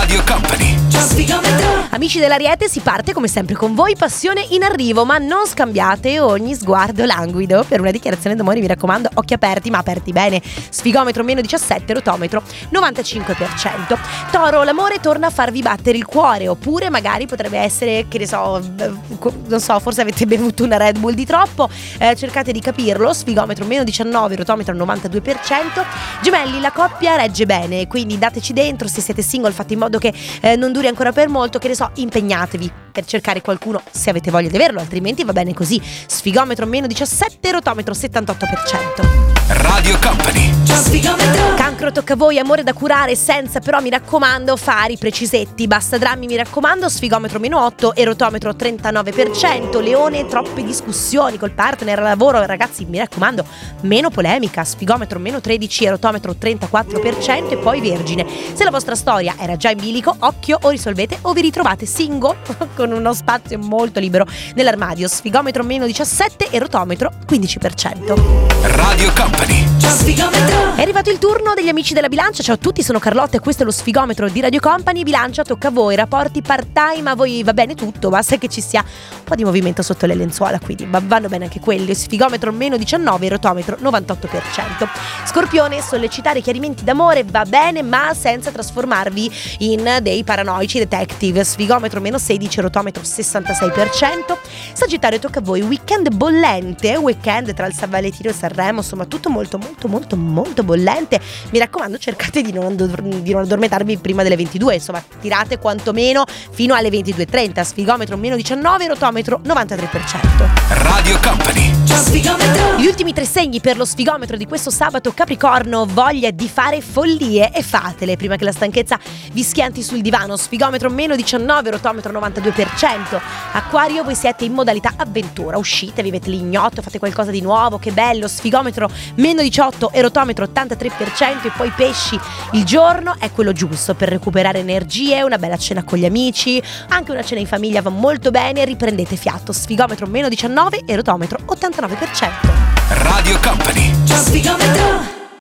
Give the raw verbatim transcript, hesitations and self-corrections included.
Radio Company. Amici dell'Ariete, si parte come sempre con voi, passione in arrivo, ma non scambiate ogni sguardo languido per una dichiarazione d'amore, mi raccomando, occhi aperti ma aperti bene. Sfigometro meno diciassette, rotometro novantacinque per cento. Toro, l'amore torna a farvi battere il cuore, oppure magari potrebbe essere, che ne so, non so, forse avete bevuto una Red Bull di troppo, eh, cercate di capirlo. Sfigometro meno diciannove, rotometro novantadue per cento. Gemelli, la coppia regge bene, quindi dateci dentro, se siete single fate in modo che eh, non duri ancora per molto, che ne so, impegnatevi per cercare qualcuno se avete voglia di averlo, altrimenti va bene così. Sfigometro meno diciassette, rotometro settantotto per cento. Radio Company. Cancro, tocca a voi, amore da curare senza però, mi raccomando, fari precisetti. Basta drammi, mi raccomando. Sfigometro meno otto e rotometro trentanove per cento. Leone, troppe discussioni col partner, lavoro, ragazzi, mi raccomando, meno polemica. Sfigometro meno tredici e rotometro trentaquattro per cento. E poi Vergine, se la vostra storia era già in bilico, occhio, o risolvete o vi ritrovate single con uno spazio molto libero nell'armadio. Sfigometro meno diciassette e rotometro quindici per cento. Radio Company. È arrivato il turno degli amici della bilancia. Ciao a tutti, sono Carlotta e questo è lo sfigometro di Radio Company. Bilancia, tocca a voi, rapporti part-time, a voi va bene tutto, basta che ci sia un po' di movimento sotto le lenzuola, quindi vanno bene anche quelli. Sfigometro meno diciannove, rotometro novantotto per cento. Scorpione, sollecitare chiarimenti d'amore va bene, ma senza trasformarvi in dei paranoici detective. Sfigometro meno sedici, rotometro sessantasei per cento. Sagittario, tocca a voi, weekend bollente, weekend tra il San Valentino e Sanremo, insomma tutto molto molto molto molto bollente. Mi raccomando, cercate di non, di non addormentarvi prima delle ventidue, insomma tirate quantomeno fino alle ventidue e trenta. Sfigometro meno diciannove, rotometro novantatré per cento. Radio Company. Gli ultimi tre segni per lo sfigometro di questo sabato. Capricorno, voglia di fare follie e fatele prima che la stanchezza vi schianti sul divano. Sfigometro meno diciannove, rotometro novantadue per cento. Acquario, voi siete in modalità avventura, uscite, vivete l'ignoto, fate qualcosa di nuovo, che bello. Sfigometro meno diciotto e rotometro ottantatré per cento. E poi Pesci, il giorno è quello giusto per recuperare energie, una bella cena con gli amici, anche una cena in famiglia va molto bene, riprendete fiato. Sfigometro meno diciannove e rotometro ottantanove per cento. Radio Company.